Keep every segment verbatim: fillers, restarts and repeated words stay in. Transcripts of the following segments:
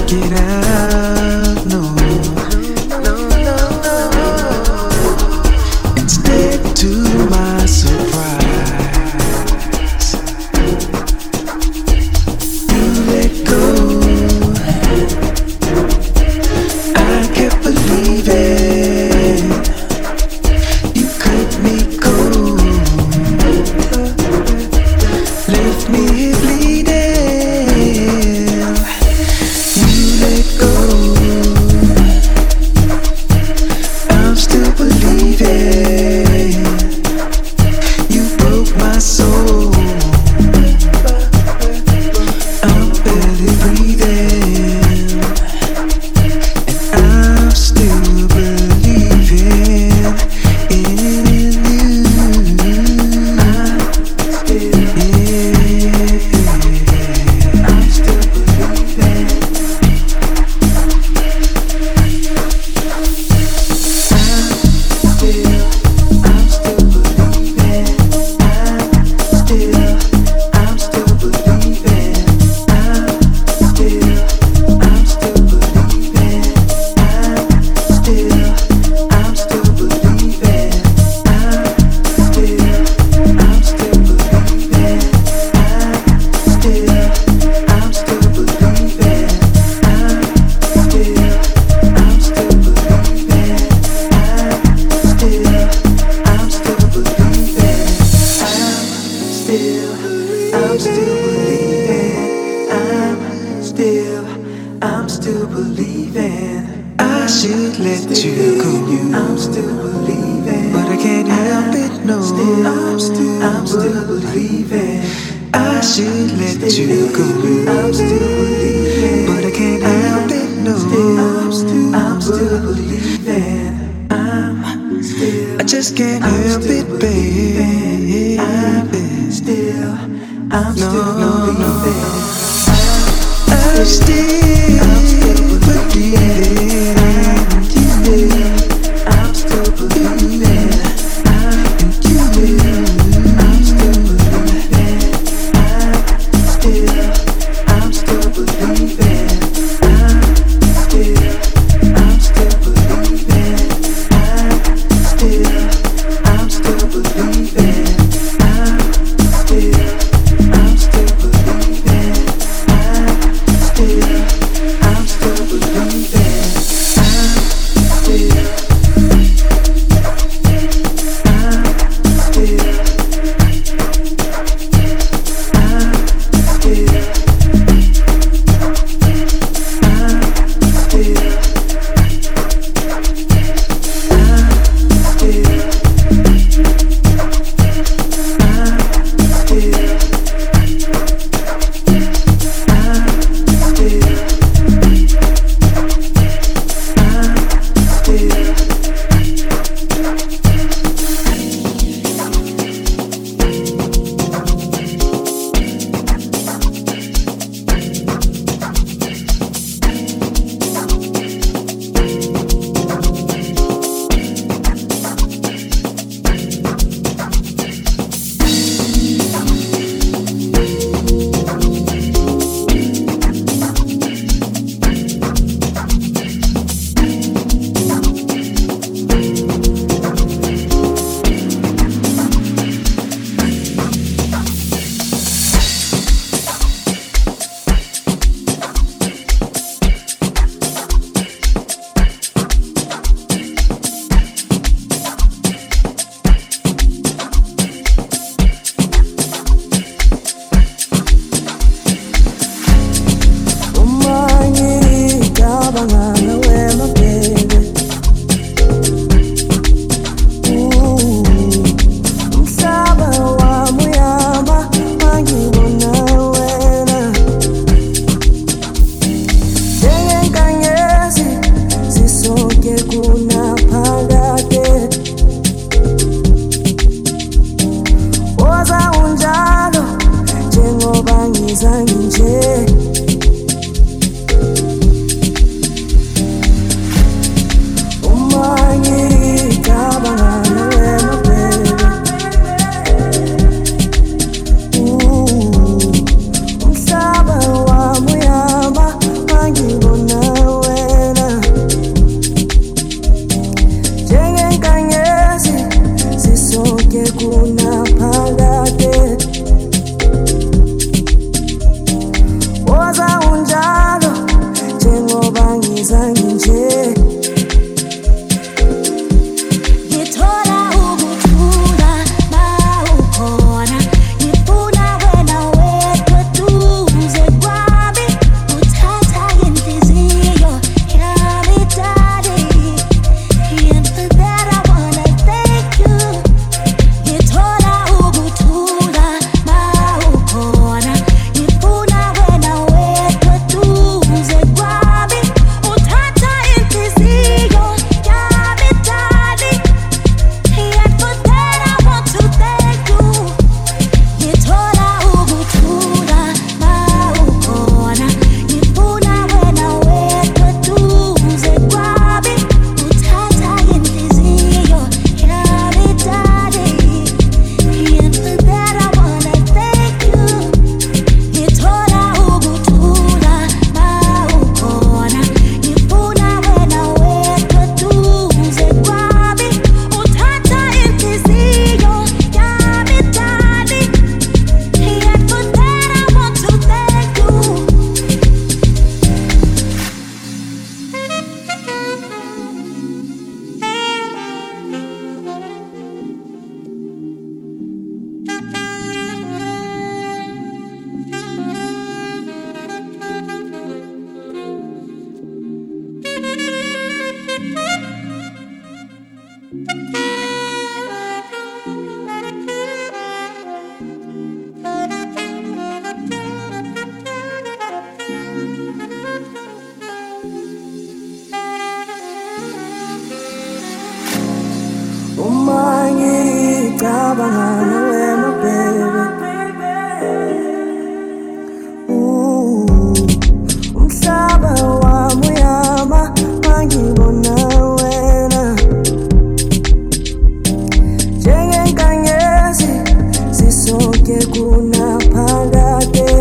get out, no, no, no, no. Instead, to my surprise, you let go. I kept believing you cut me cold, left me here bleeding. You let go. I'm still believing. You broke my soul. I'm barely breathing, and I'm still believing in you. I'm still, yeah, I'm still believing. I'm still, I'm still believing. I'm still, I'm still believing. I'm still, I'm still believing. I'm still, I'm still believing. I'm still, I'm still believing. I'm still, I'm still believing. I'm still, I'm still believing. I'm still, I'm still believing. I'm still, I'm still believing. I'm still, I'm still believing. I should let you go. I'm still believing, but I can't help it. No, I'm still, I'm still believing. I should let you go. I'm still believing, but I can't help it. No, I'm still, I'm still believing. I'm still, I just can't help it, baby. I'm still, I'm still believing. I'm still, I'm still believing. I'm still believing. I'm still, I'm still believing. I'm still, I'm still believing. I'm still, I'm still believing. I'm still, I'm still believing. I'm still, I'm still believing. I'm still, I'm still believing. Umhlaba wami uyama, angibona ngicabangana wena baby. Ooh, umhlaba wami uyama mangibona wena. Njengenkanyezi sisonke kunaphakade.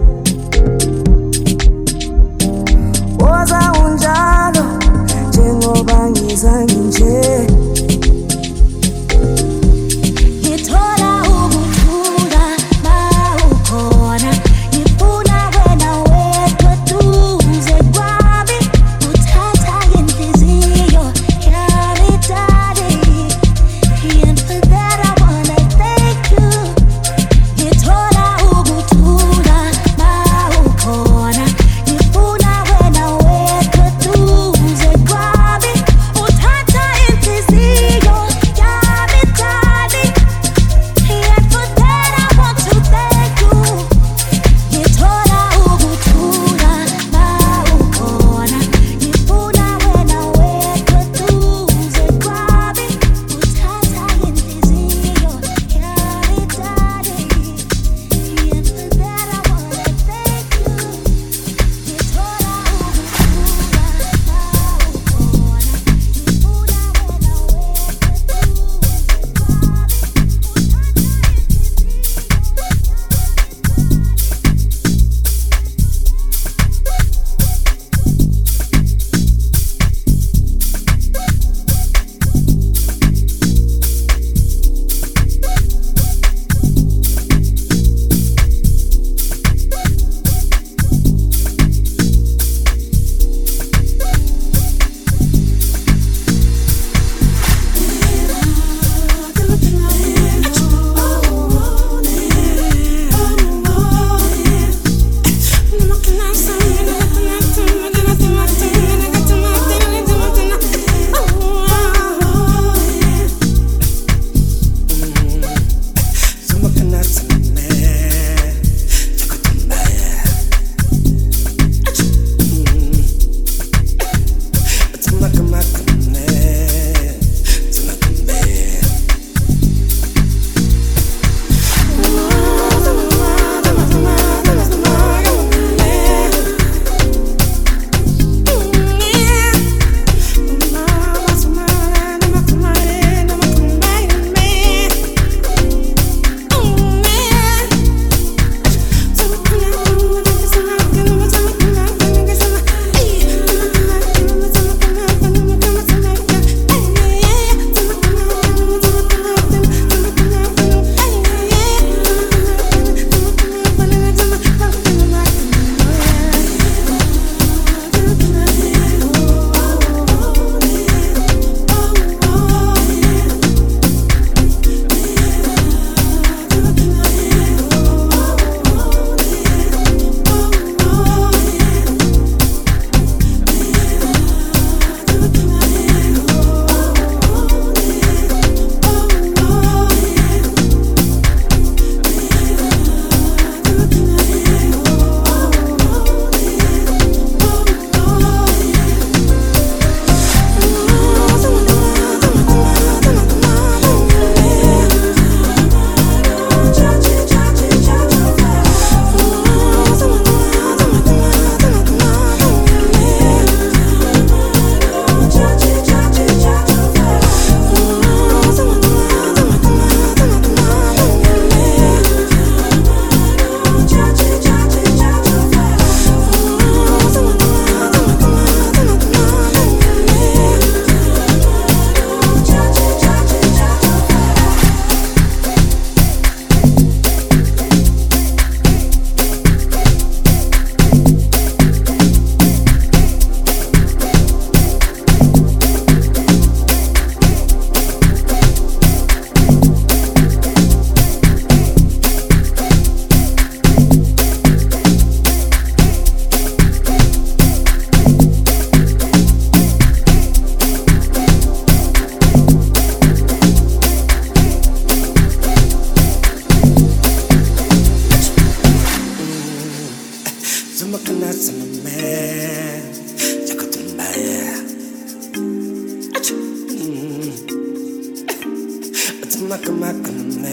Woza unjalo njengoba ngiza nginje. Ngithola ukuthula mawukhona. Ngifuna wena wedwa duze kwami. Uthatha inhliziyo yami darling. And for that I wanna thank you. Ngithola ukuthula mawukhona. Ngifuna wena wedwa duze kwami. Uthatha inhliziyo yami darling. And for that I want to thank you. Ngithola ukuthula mawukhona. Ngifuna wena wedwa duze kwami. Uthatha inhliziyo yami darling. And for that I wanna thank you. Ngithola ukuthula mawukhona. Ngifuna wena Maka maka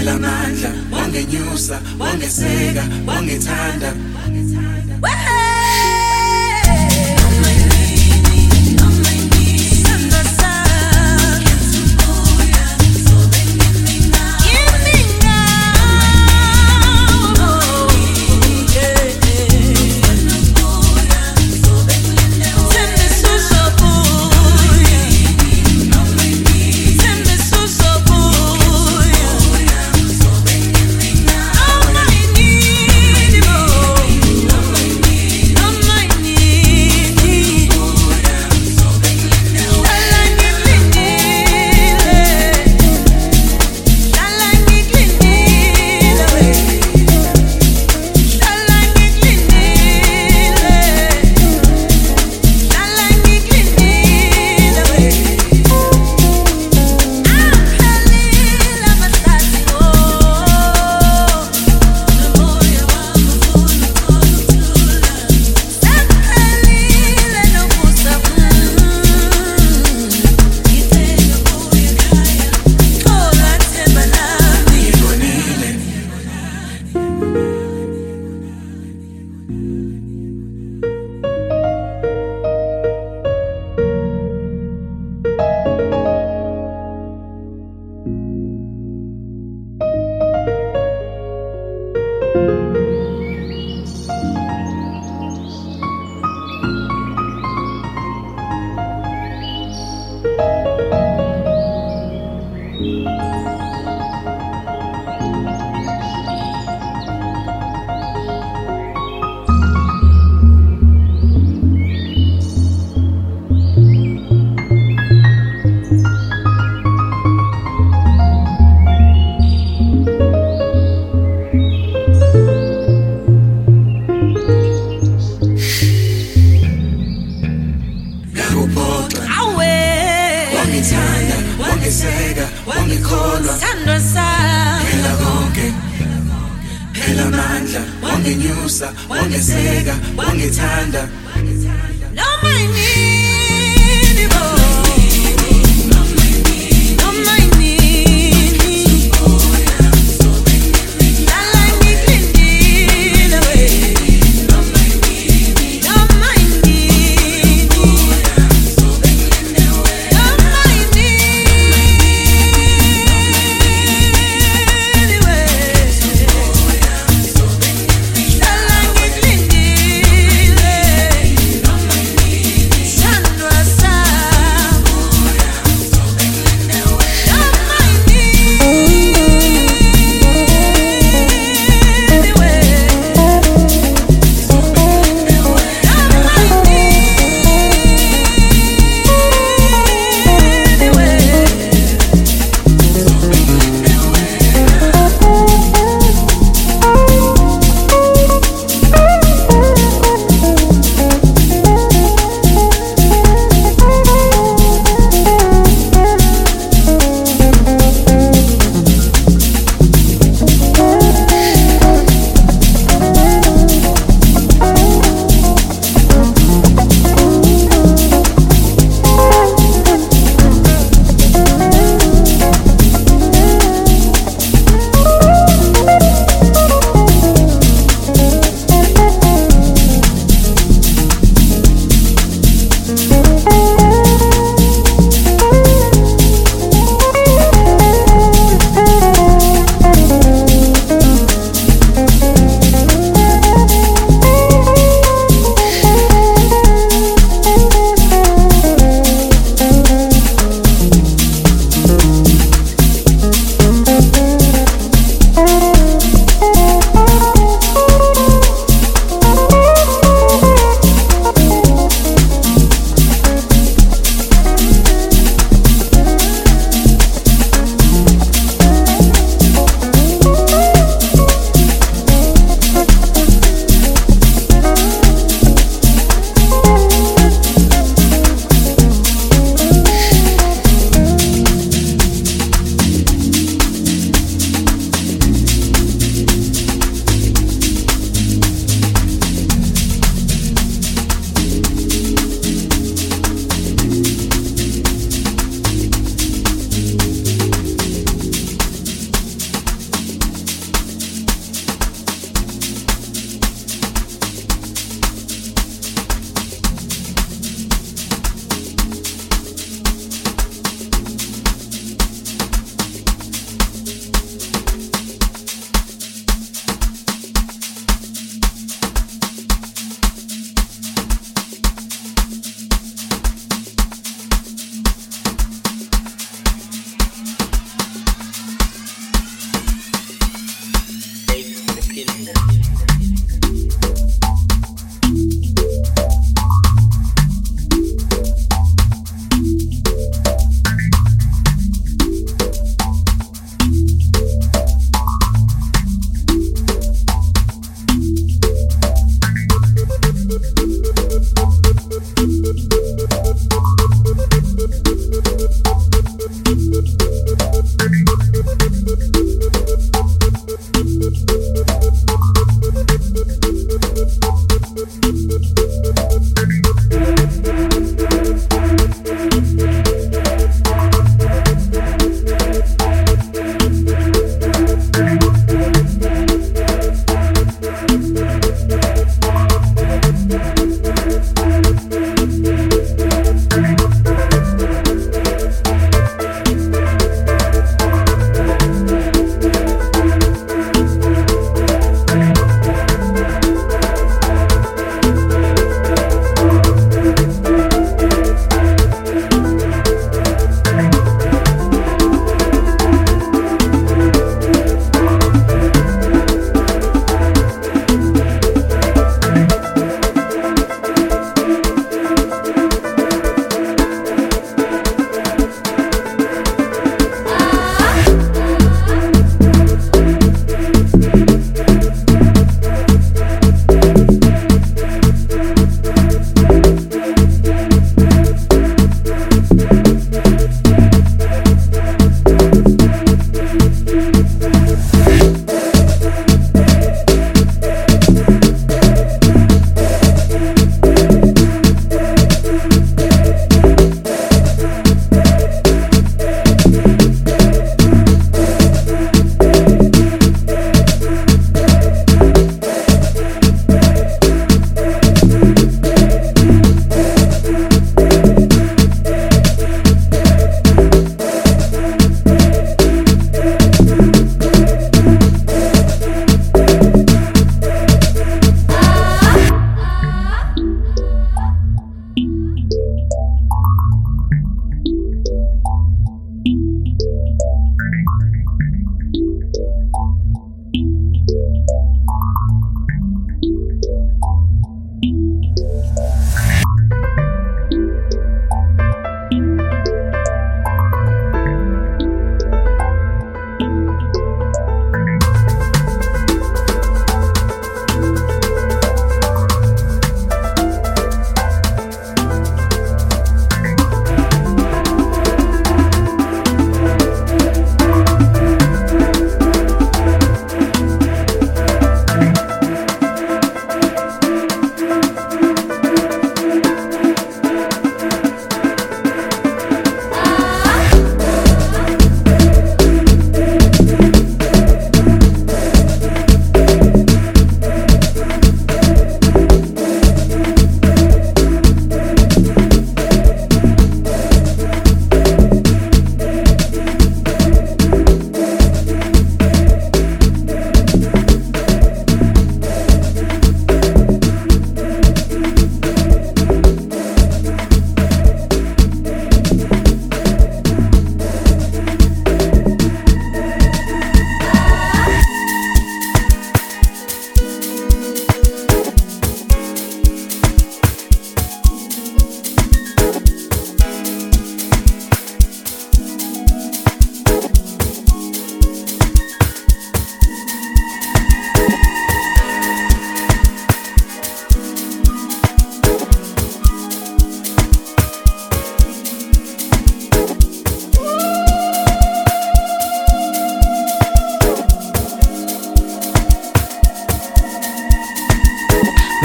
phela amandla wangenyusa wangeseka wangethanda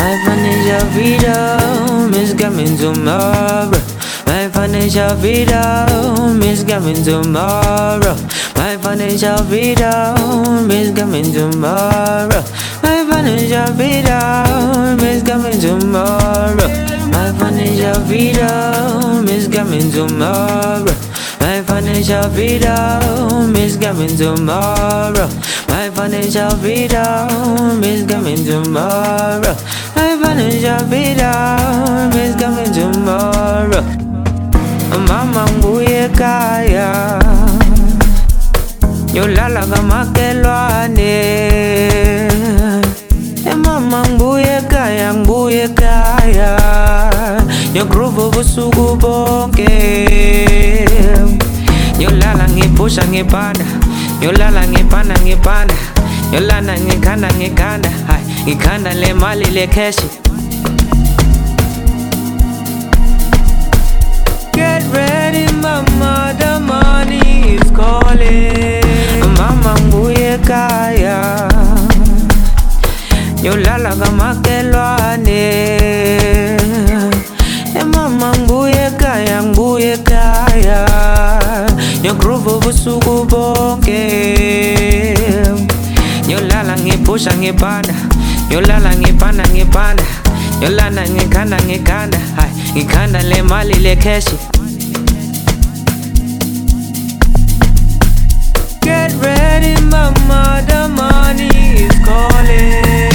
My financial freedom is coming tomorrow. My financial freedom is coming tomorrow. My financial freedom is coming tomorrow. My financial freedom is coming tomorrow. My financial freedom is coming tomorrow. My financial freedom is coming tomorrow. My financial freedom is coming tomorrow. My financial freedom is coming tomorrow. Mama mbuye kaya yolala kama kelwane. E mama mbuye kaya mbuye kaya yo groove busuku bonke. Yolala ngipusha ngipanda, yolala ngipanda ngipanda, yolala ngikanda ngikanda, hai ngikanda le mali le cash. Get ready mama, the money is calling. Mama mbuye kaya yolala kama kelwane. E mama mbuye kaya mbuye kaya yo groove busuku bonke. Yolala ngipusha ngipanda, yolala ngipanda ngipanda, yolala ngikanda ngikanda, hai ngikanda le mali le cash. Get ready mama, the money is calling.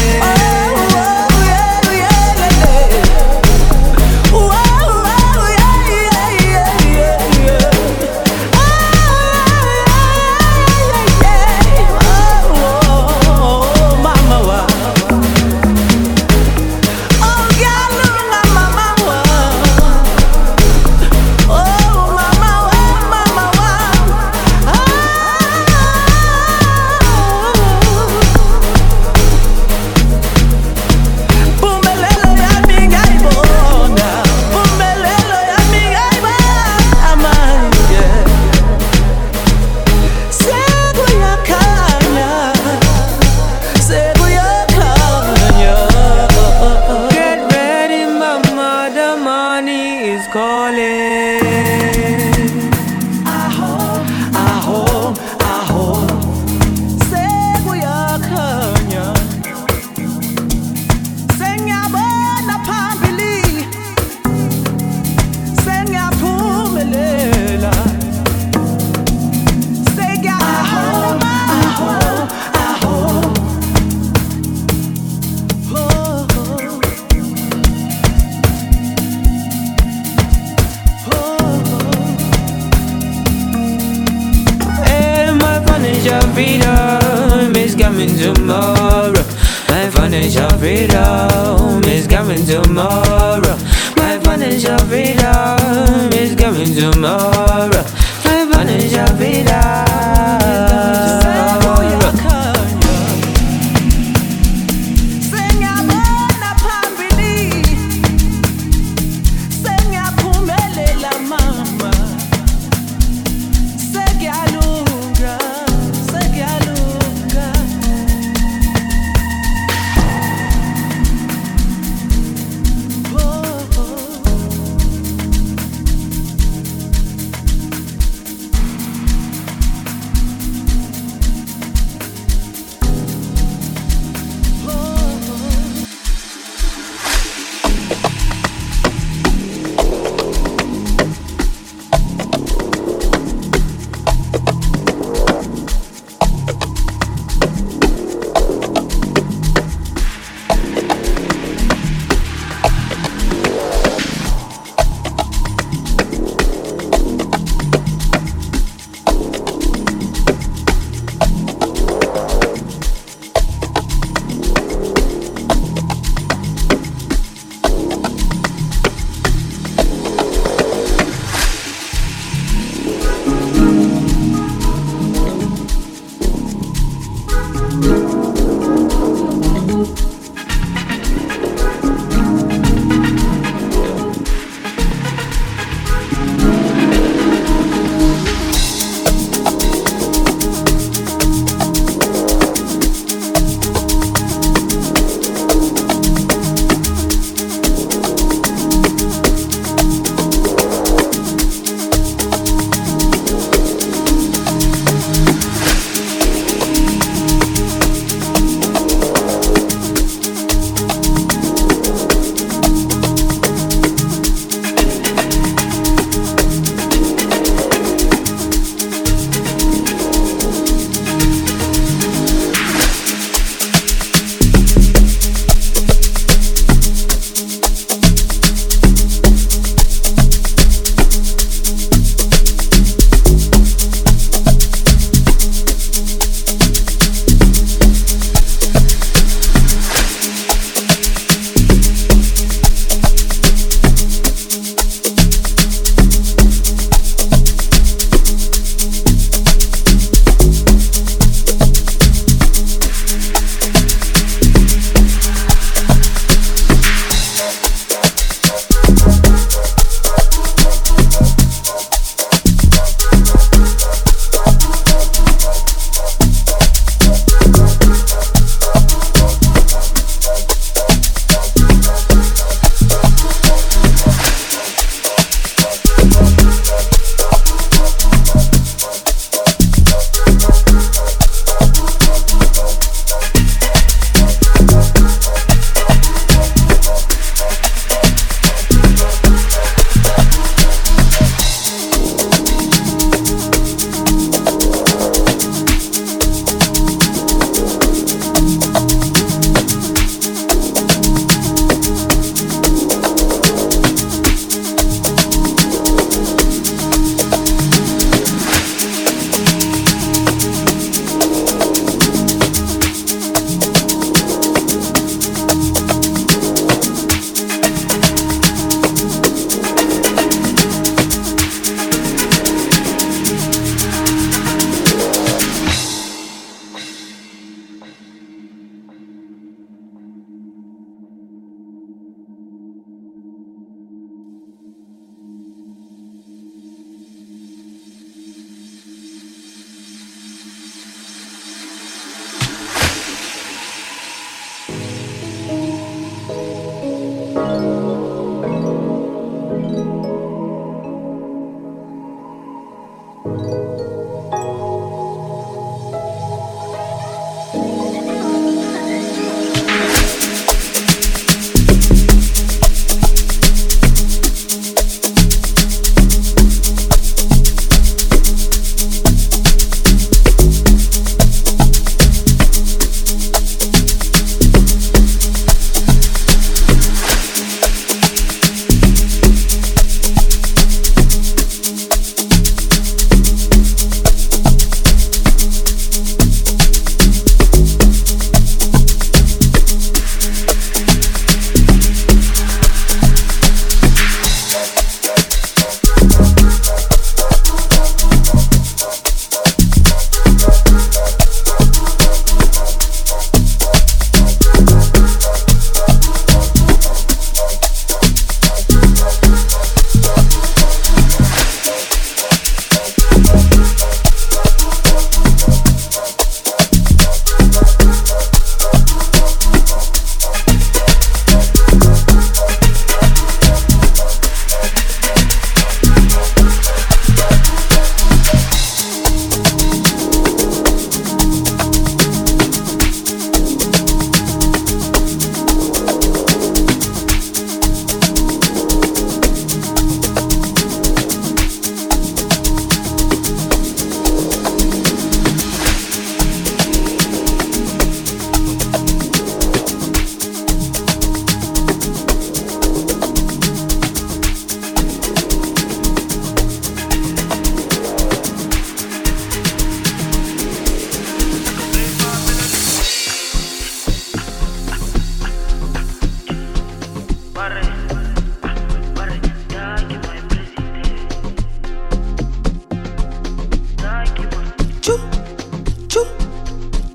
Freedom is coming tomorrow. My financial freedom is coming tomorrow. My financial freedom is coming tomorrow. My financial freedom.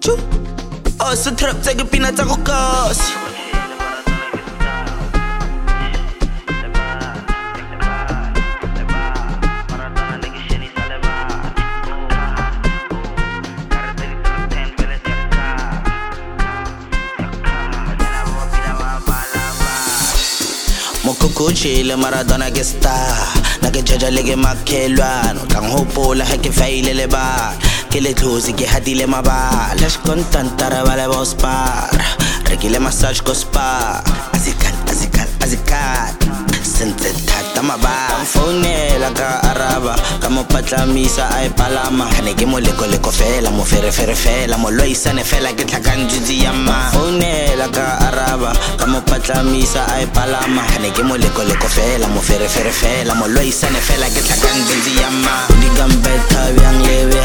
Choo. Oh, so trap take pina tsa go kasi. Kuchile Maradona ke star na ke jaja le ke makhelwana tla nghopola ha ke faile le ba ke le tlosi ke hatile mabala let's content tara bale boss bar re ke le massage ko spa azikal azikal azikal sente thata mabala phone la ka araba ka mo patlamisa ai palama ne ke mo leko leko fela mo fere fere fela mo loisane fela ke tlhakang jutsi ya ma phone la ka araba ka mo patlamisa ai palama ne ke mo leko leko fela mo fere fere fela mo loisane fela ke tlhakang jutsi ya ma di gambeta byang lebe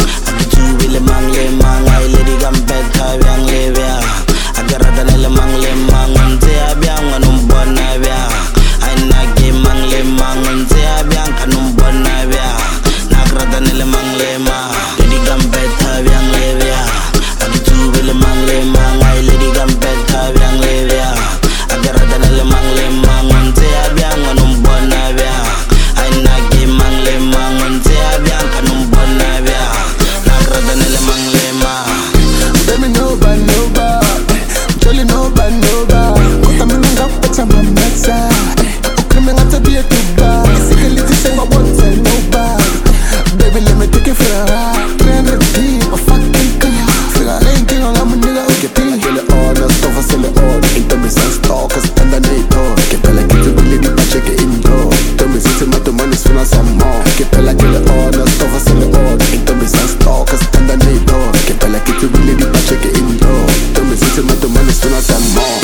agitu le mang le mang ai le di gambeta byang lebe agarada le mang le mang nte abyang anombona bya ai na ke mang le mang nte abyang anombona bya na grada le mang le mang di gambeta byang lebe agitu le mang le mang ai le di gambeta byang lebe agarada le mang le mang nte abyang anombona bya ai na ke mang le mang nte abyang anombona bya na grada le mang le mang baby nobody nobody jolly nobody nobody kota mina ngapetsa mamatsa ukreme ngata bia tuba sikeli tsenga bonza nobody baby let me take it for a ride three hundred deep a fucking car figure ain't thing on my nigga okay pay kill it all the stuff I sell it all into me sans stalkers underneath all que pela que tu really di pa check it in door to me since my money's finna some more que pela kill it all the stuff I sell it all into me sans stalkers underneath all que pela que tu really di pa check it in door to me since my money's finna some more.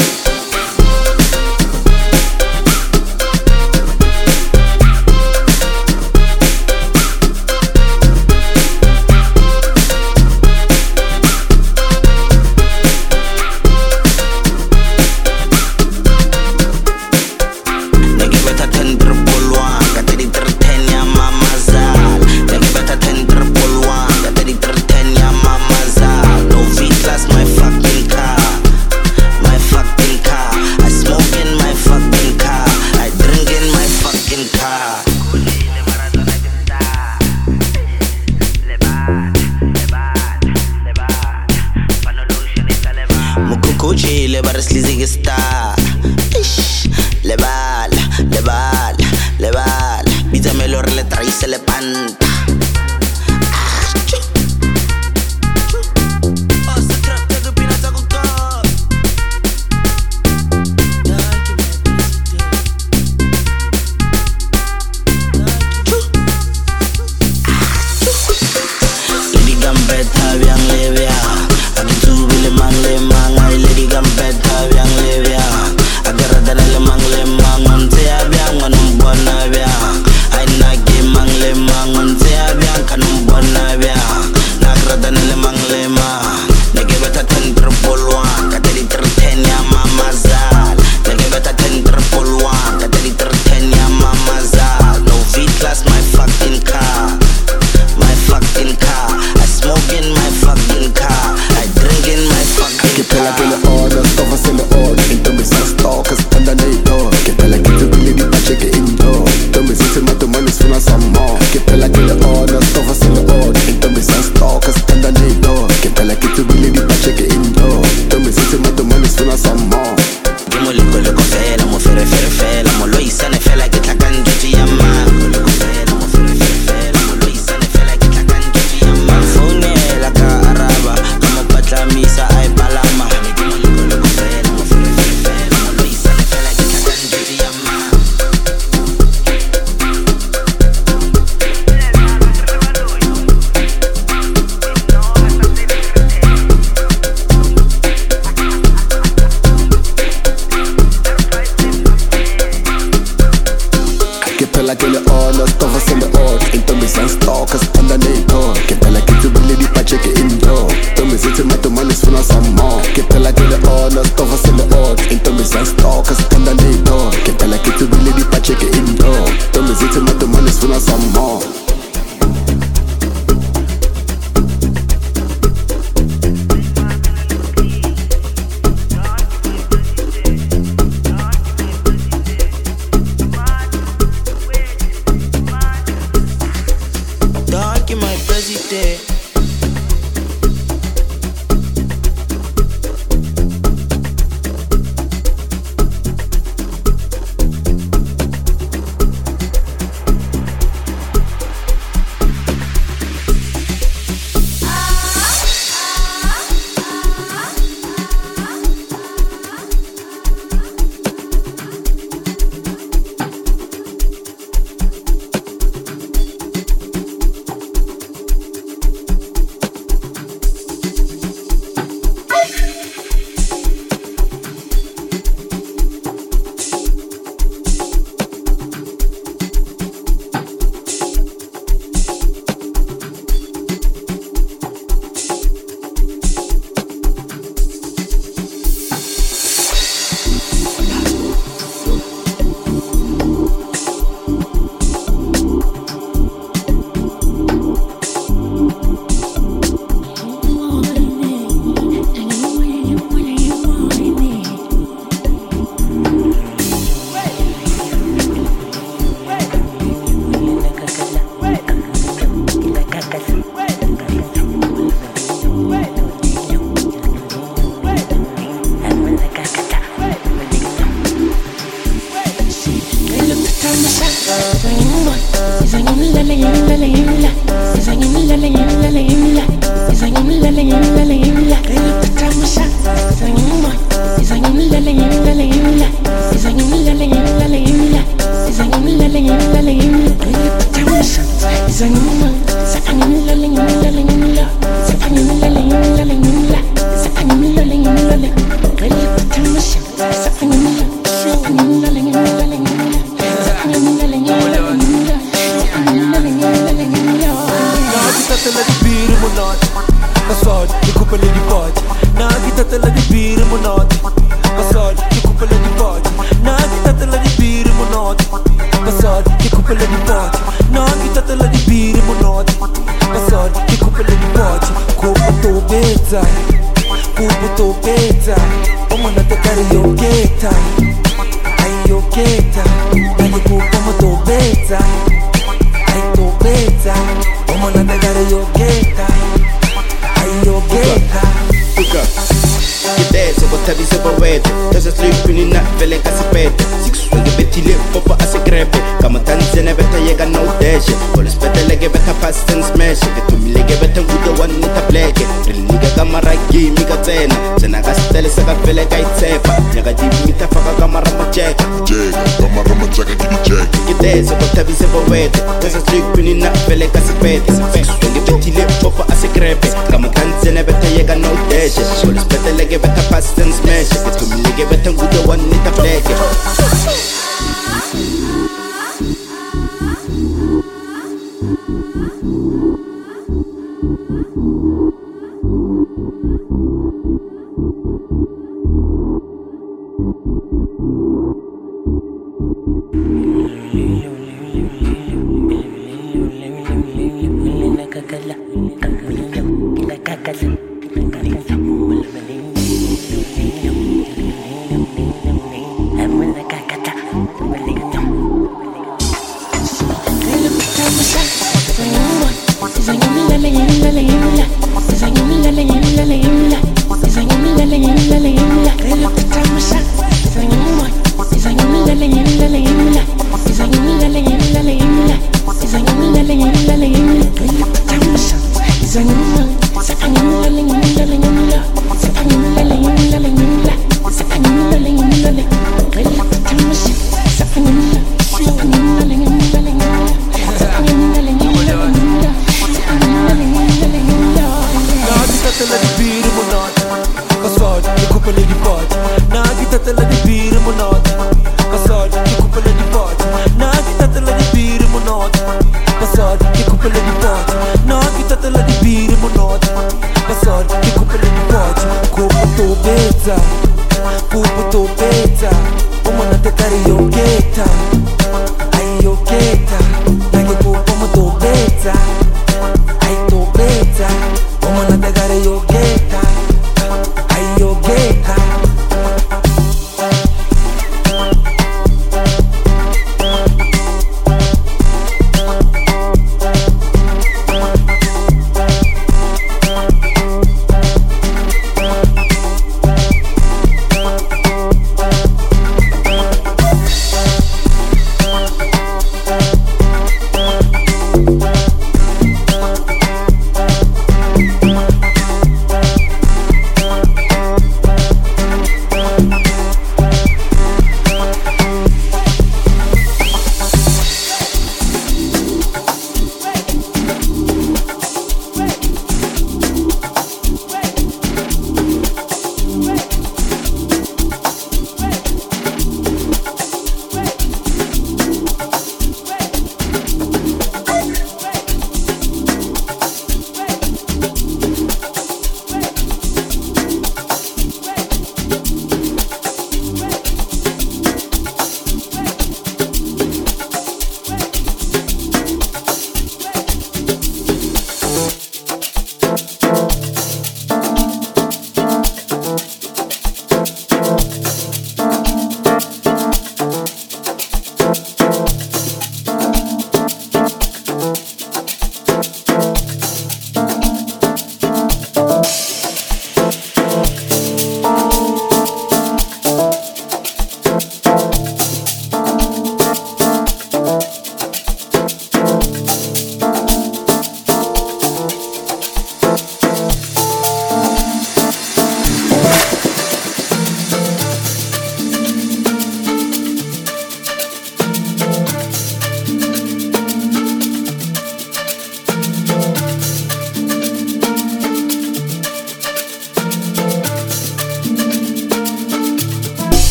Kuchile baris lizi ke star ish le bala le bala le bala bitsa me lo re le traise le panta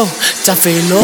Tafelo, Tafelo.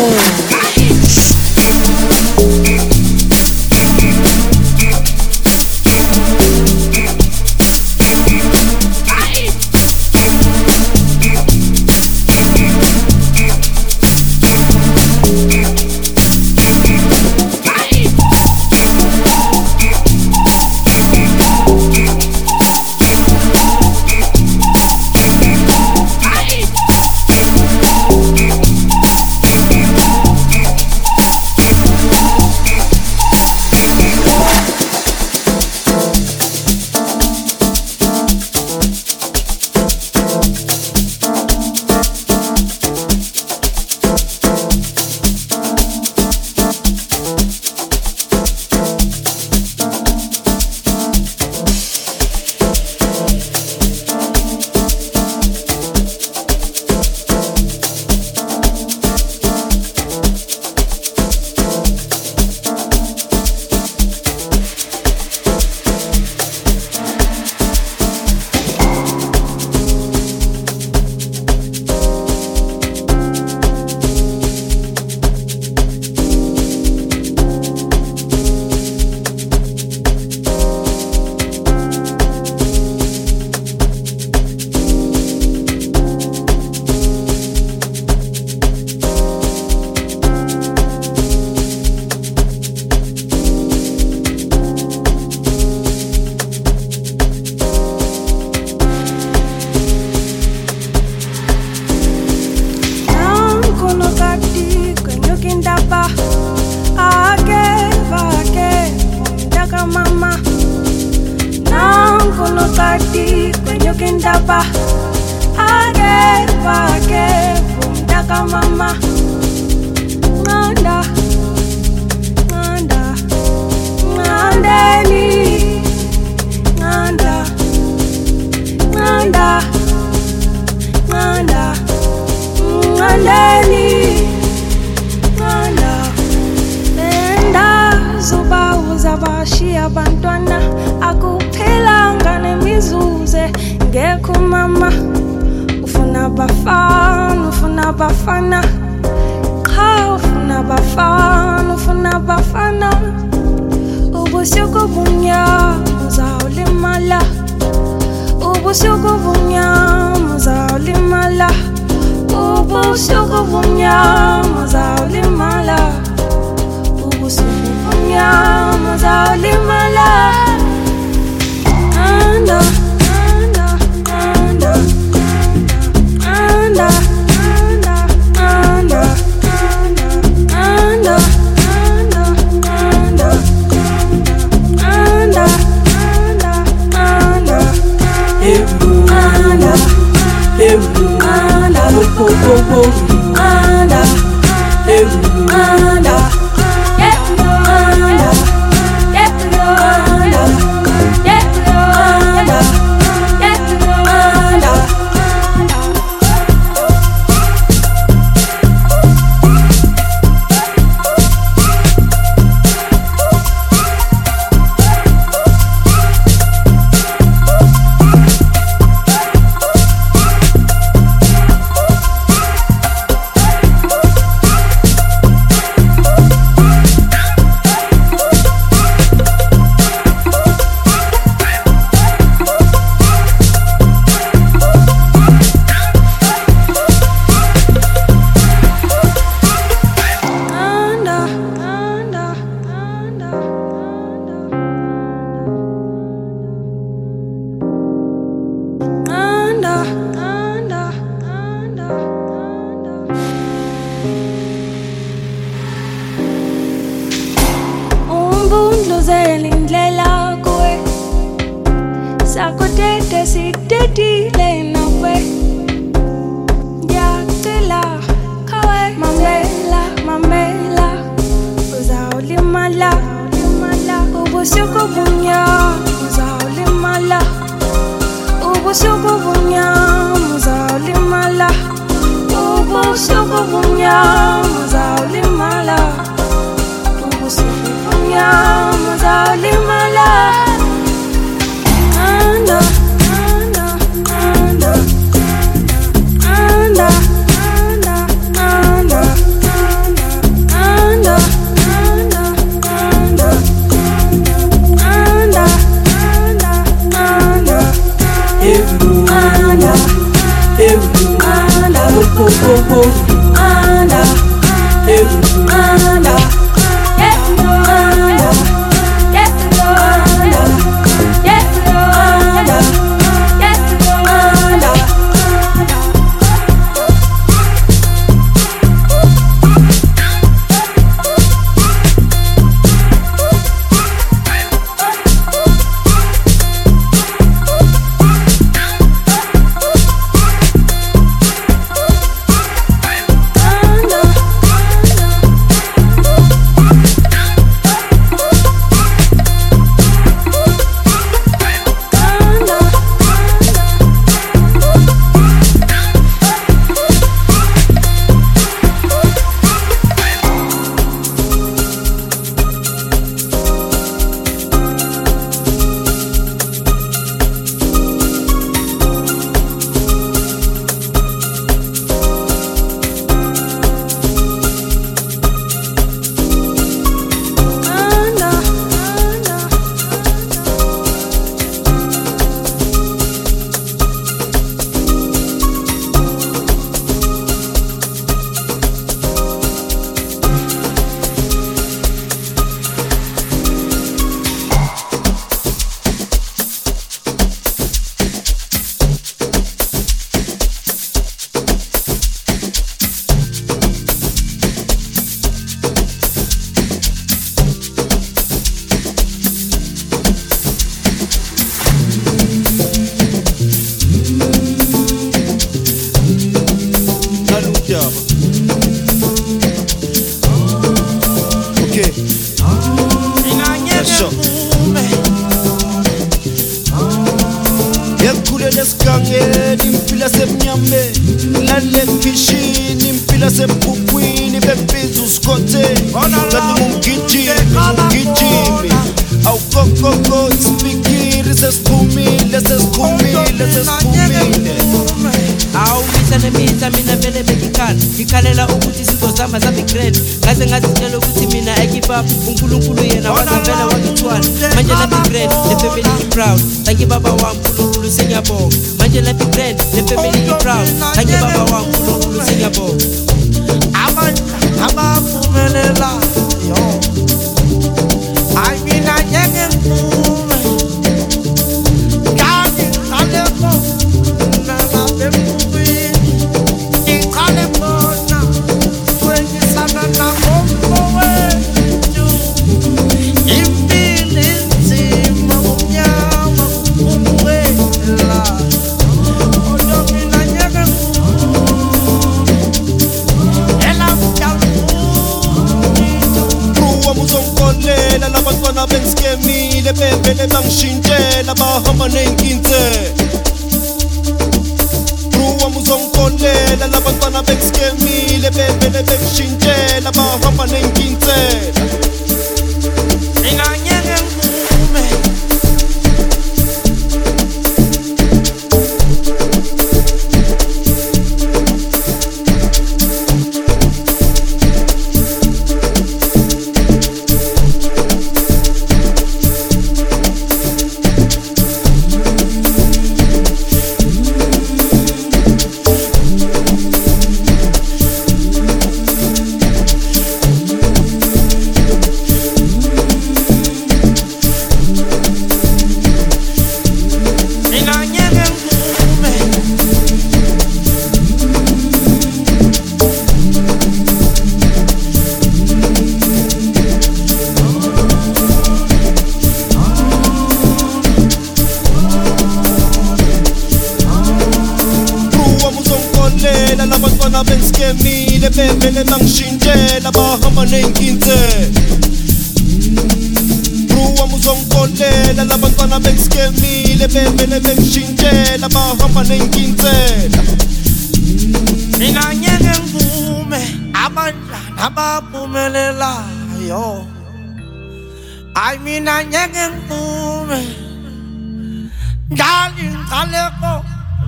Anda, anda, anda. oh, oh, oh. Under, yeah, under, yes, under, yes, under, yes, under, yes, under. ngikhalela ukuthi izinto zami zabi-grand ngaze ngazitshela ukuthi mina I give up uNkulunkulu yena wazavela wangithwala manje labi-grand le-family i-proud thank you baba wami uNkulunkulu sengiyabonga manje labi-grand le-family i-proud thank you baba wami uNkulunkulu sengiyabonga abantu abaphumelelayo ayina ngeke ngiphume ngani ngaleko nalabe emkhubini ngiqale khona kwengisana nakomfowethu impilo inzima kumnyama kumwela kodwa mina ngeke uzongikonela labantwana bengiskemile bevele bangishintshela bahamba nenkinze wami uzongikonela labantwana bengiskemile bevele bangishintshela bahamba nenkinze mina ngeke ngiphume labantwana bengiskemile bevele bangishintshela bahamba nenkinze wami uzongikonela labantwana bengiskemile bevele bangishintshela bahamba nenkinzela mina ngeke ngiphume abantwana abaphumelelayo ay mina ngeke ngiphume njalo ngiqaleko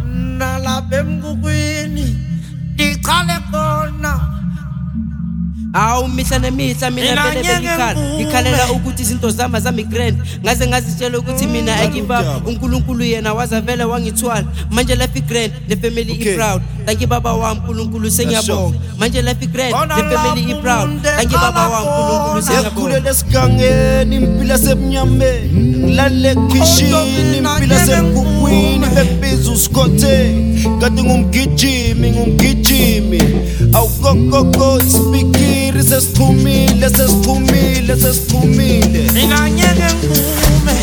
nalapha emkhukwini ngiqale khona awu mihla nemihla mina vele bengikhala ngikhalela ukuthi izinto zami zami grand ngaze ngazitshela ukuthi mina I give up uNkulunkulu yena waza vele wangithwala manje life grand the family is proud thank you baba wami uNkulunkulu sengiyabonga manje life grand the family is proud thank you baba wami uNkulunkulu sengiyabonga yakhulele esigangeni impilo semnyameni ngilale kitchen impilo semkukwini bebiza uskothe kanti ngumgijimi ngumgijimi awukokoko ispikiri sesiphumile sesiphumile sesiphumile mina ngeke ngivume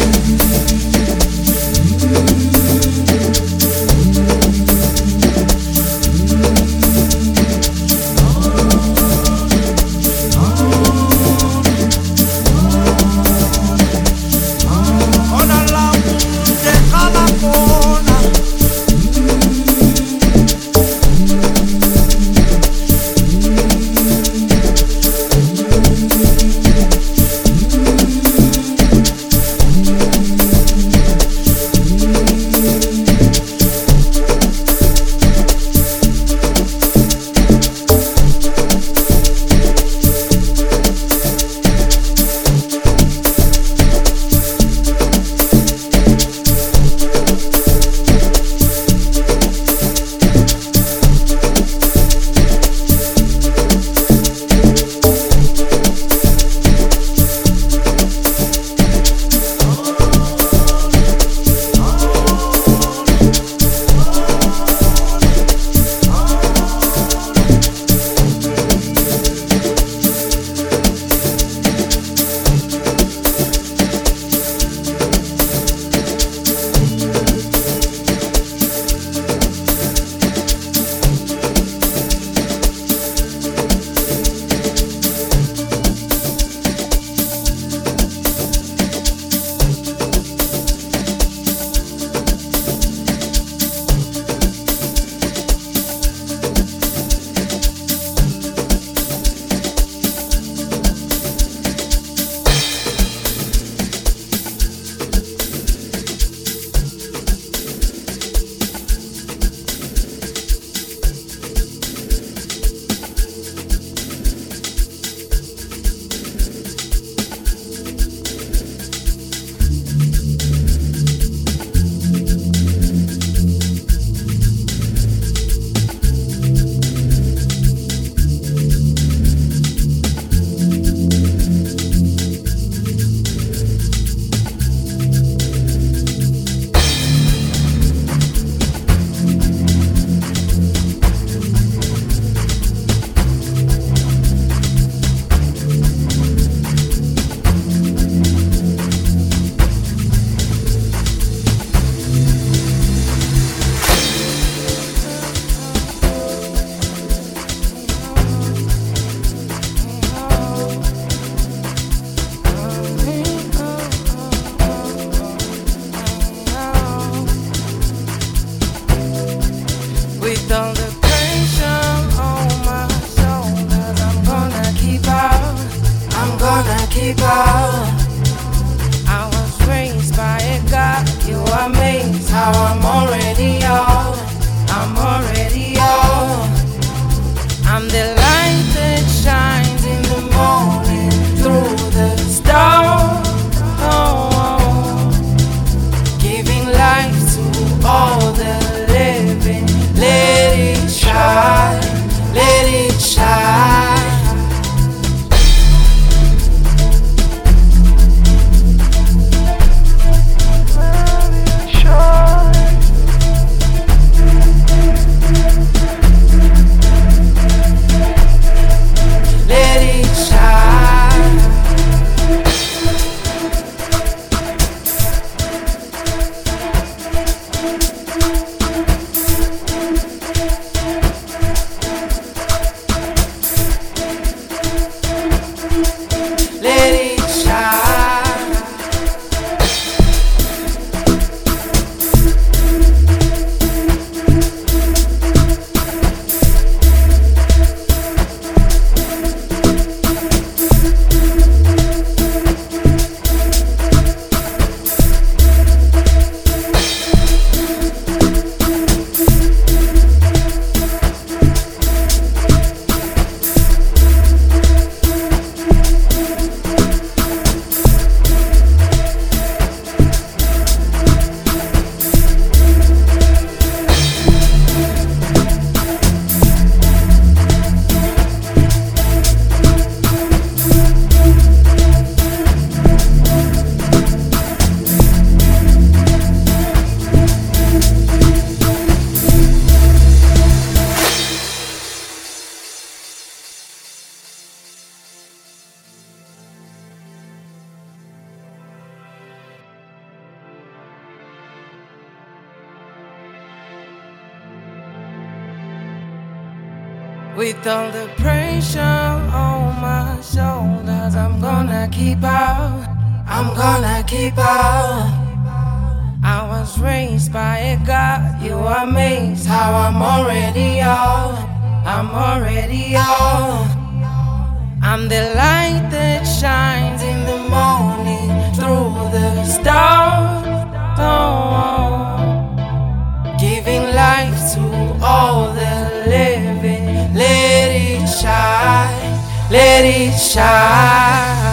With all the pressure on my shoulders, I'm gonna keep out, I'm gonna keep out. I was raised by a God, you are amazed how I'm already out, I'm already out. I'm the light that shines in the morning through the stars, oh, giving life to all the living. Let it shine, let it shine.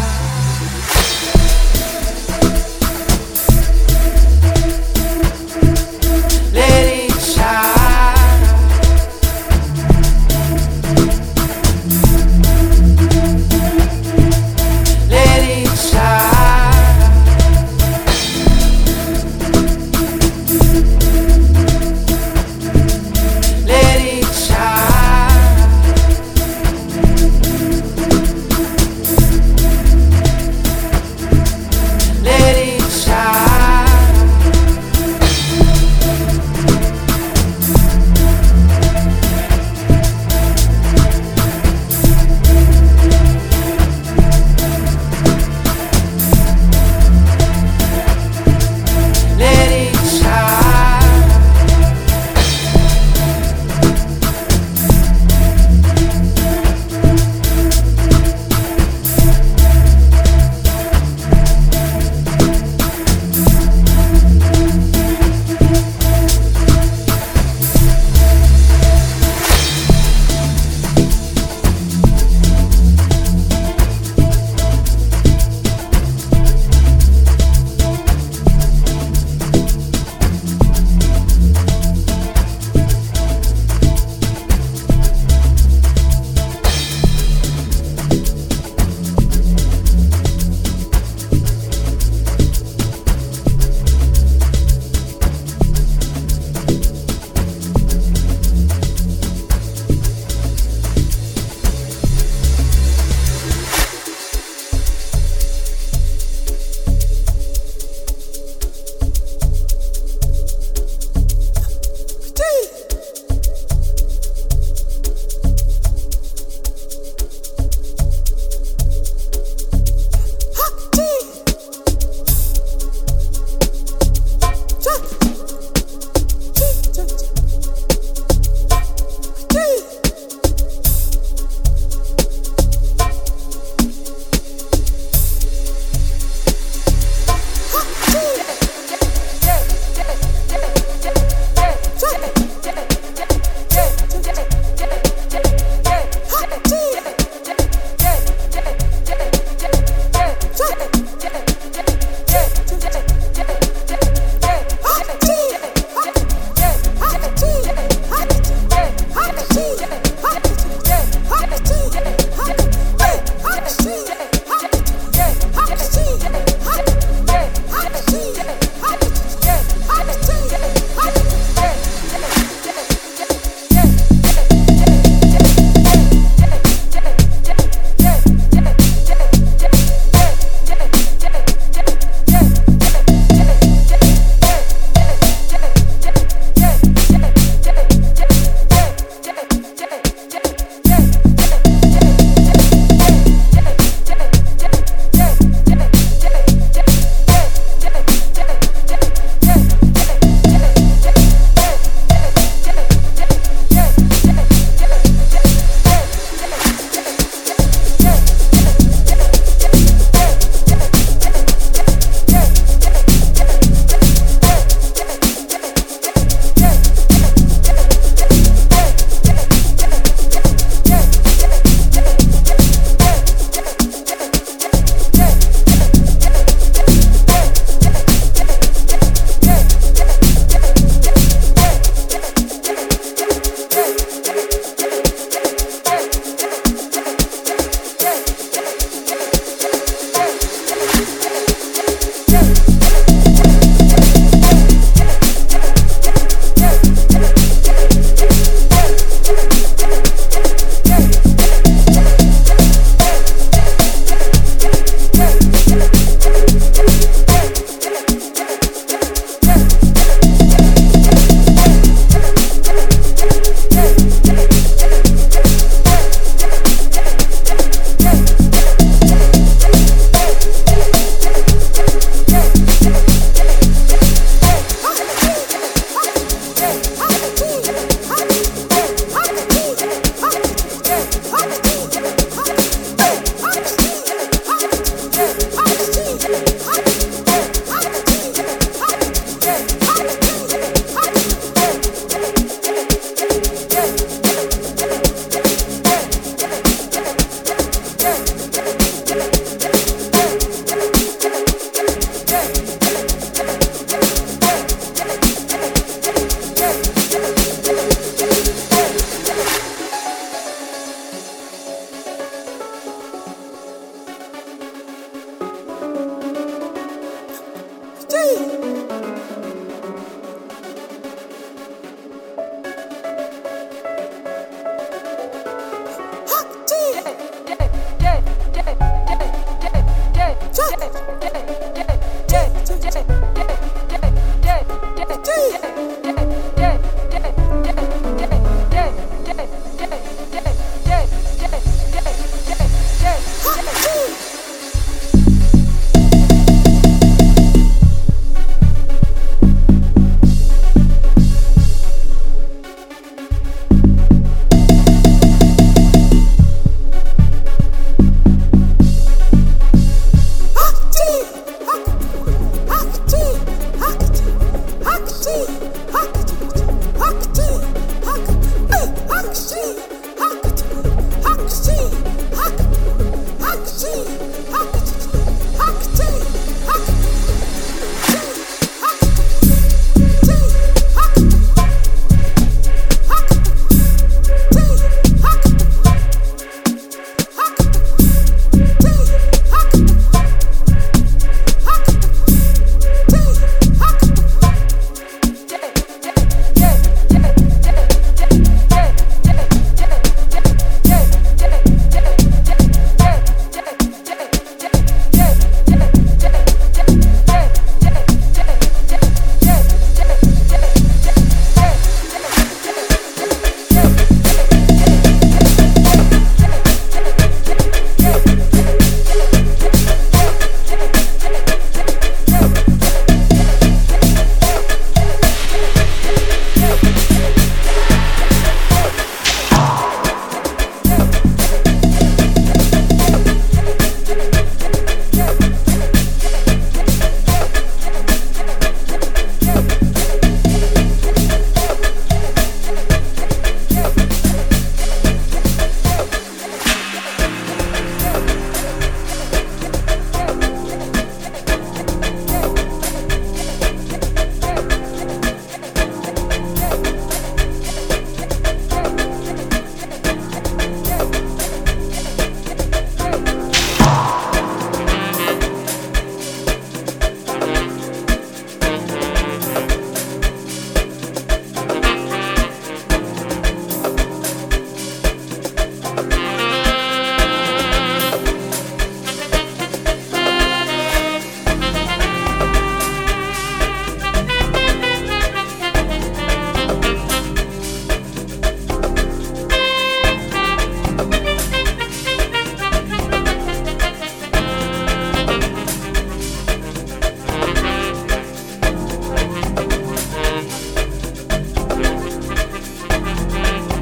Let it shine. Let it shine. Let it shine.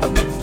Bye.